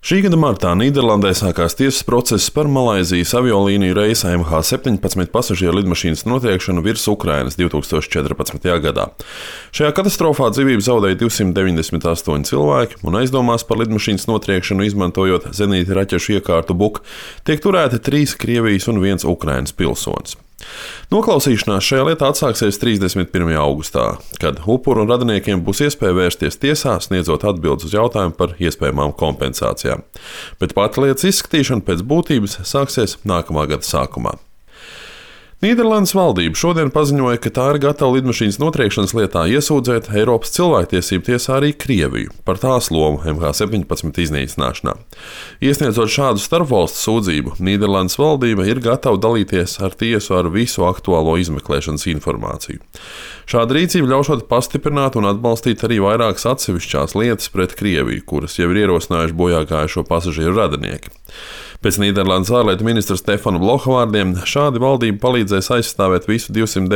Šī gada martā Nīderlandē sākās tiesas process par Malaizijas aviolīniju reisa MH17 pasažieru lidmašīnas notriekšanu virs Ukrainas 2014. gadā. Šajā katastrofā dzīvību zaudēja 298 cilvēki, un aizdomās par lidmašīnas notriekšanu izmantojot zenīta raķešu iekārtu Buk tiek turēti 3 Krievijas un 1 Ukrainas pilsonis. Noklausīšanās šajā lietā atsāksies 31. augustā, kad upuru un radiniekiem būs iespēja vērsties tiesā, sniedzot atbildes uz jautājumu par iespējamām kompensācijām. Bet pati lietas izskatīšana pēc būtības sāksies nākamā gada sākumā. Nīderlandes valdība šodien paziņoja, ka tā ir gatava lidmašīnas notriekšanas lietā iesūdzēt Eiropas cilvēktiesību tiesā arī Krieviju par tās lomu MH17 iznīcināšanā. Iesniedzot šādu starpvalstu sūdzību, Nīderlandes valdība ir gatava dalīties ar tiesu ar visu aktuālo izmeklēšanas informāciju. Šāda rīcība ļaušot pastiprināt un atbalstīt arī vairākas atsevišķās lietas pret Krieviju, kuras jau ir ierosinājuši bojāgājušo pasažieru radinieki. Pēc Nīderlandes ārlietu ministra Stefana Bloha vārdiem šādi valdība palīdzēs aizstāvēt visu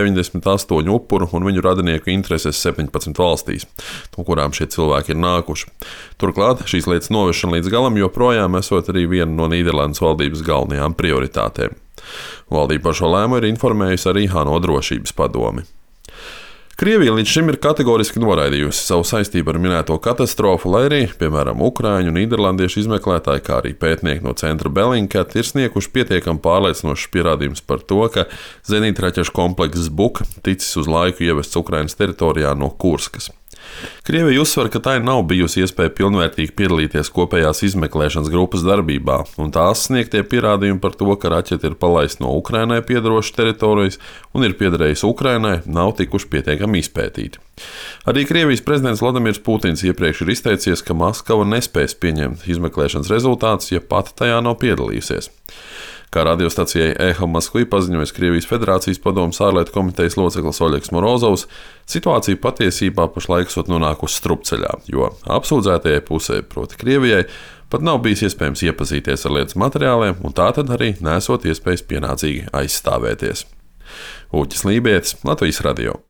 298 upuru un viņu radinieku intereses 17 valstīs, no kurām šie cilvēki ir nākuši. Turklāt šīs lietas novešana līdz galam joprojām esot arī viena no Nīderlandes valdības galvenajām prioritātēm. Valdība par šo lēmumu ir informējusi arī ANO drošības padomi. Krievija līdz šim ir kategoriski noraidījusi savu saistību ar minēto katastrofu, lai arī, piemēram, ukraiņu un nīderlandiešu izmeklētāji, kā arī pētnieki no centra Bellingcat ir snieguši pietiekami pārliecinošus pierādījumus par to, ka zenītraķešu komplekss Buk ticis uz laiku ievests Ukrainas teritorijā no Kurskas. Krievija uzsver, ka tai nav bijusi iespēja pilnvērtīgi piedalīties kopējās izmeklēšanas grupas darbībā, un tās sniegtie pierādījumi par to, ka raķete ir palaista no Ukrainai piederošas teritorijas un ir piederējusi Ukrainai, nav tikuši pietiekami izpētīti. Arī Krievijas prezidents Vladimirs Putins iepriekš ir izteicies, ka Maskava nespēs pieņemt izmeklēšanas rezultātus, ja pati tajā nav piedalījusies. Kā radiostacijai Eho Moskvi paziņoja Krievijas Federācijas padomes ārlietu komitejas loceklis Oļegs Morozovs, situācija patiesībā pašlaik esot nonākusi strupceļā, jo apsūdzētajai pusē, proti Krievijai, pat nav bijis iespējams iepazīties ar lietas materiāliem, un tā tad arī nesot iespējas pienācīgi aizstāvēties. Uģis Lībietis, Latvijas radio.